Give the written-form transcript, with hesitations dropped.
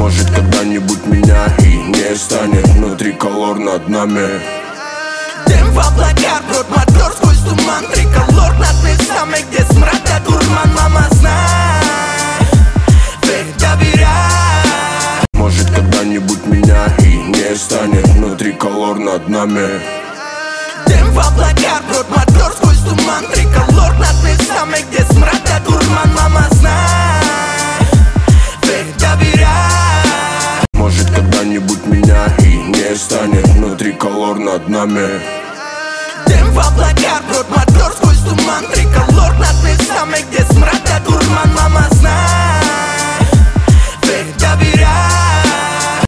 Может когда-нибудь меня и не станет, но триколор над нами. Дым в облаках, брод мотор сквозь туман. Триколор над местами, где смрад да дурман. Мама, знай, верь, доверяй. Может когда-нибудь меня и не станет, но триколор над нами. Дым в облаках, брод мотор сквозь туман. Триколор над местами, где смрад да дурман. Мама, знай, верь, доверяй. Может когда-нибудь меня и не станет, но триколор над нами. Дым в облаках, брод мотор сквозь туман. Триколор над местами, где смрад да дурман. Мама, знай, верь, доверяй.